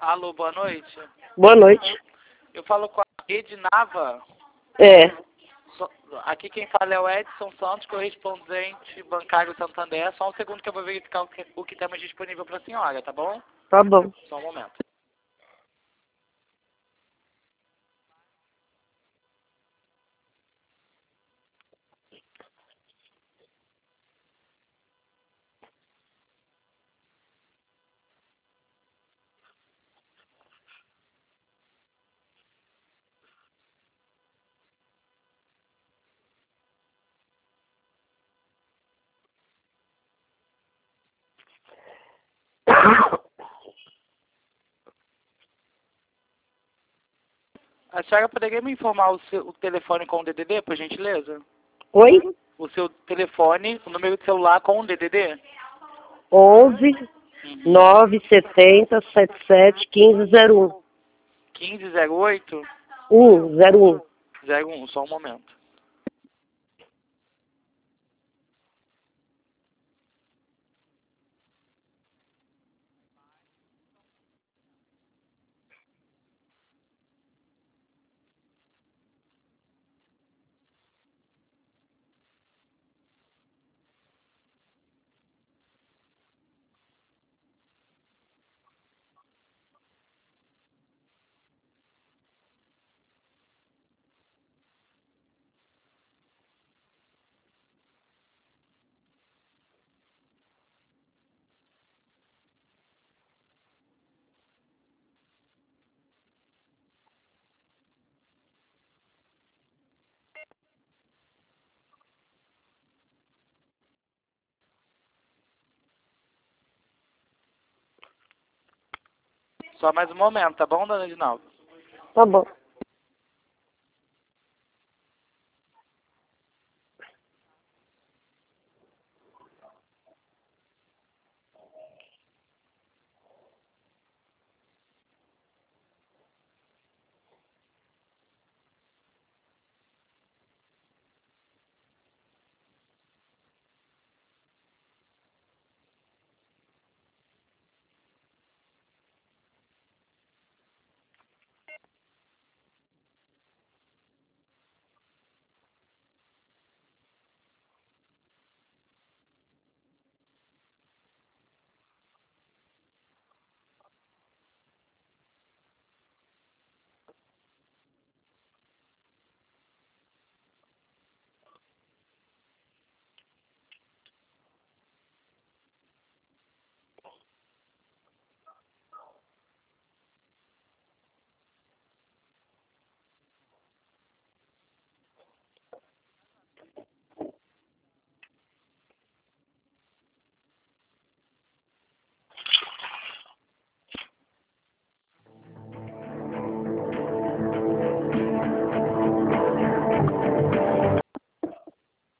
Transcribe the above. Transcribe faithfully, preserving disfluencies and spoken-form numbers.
Alô, boa noite. Boa noite. Eu falo com a Ednava. É. So- Aqui quem fala é o Edson Santos, correspondente bancário Santander. Só um segundo que eu vou verificar o que, o que temos disponível para a senhora, tá bom? Tá bom. Só um momento. A senhora poderia me informar o, seu, o telefone com o D D D, por gentileza? Oi? O seu telefone, o número de celular com o D D D? onze, nove setenta, setenta e sete, quinze zero um. quinze zero oito um, zero um. zero um, só um momento. Só mais um momento, tá bom, dona Edinalva? Tá bom.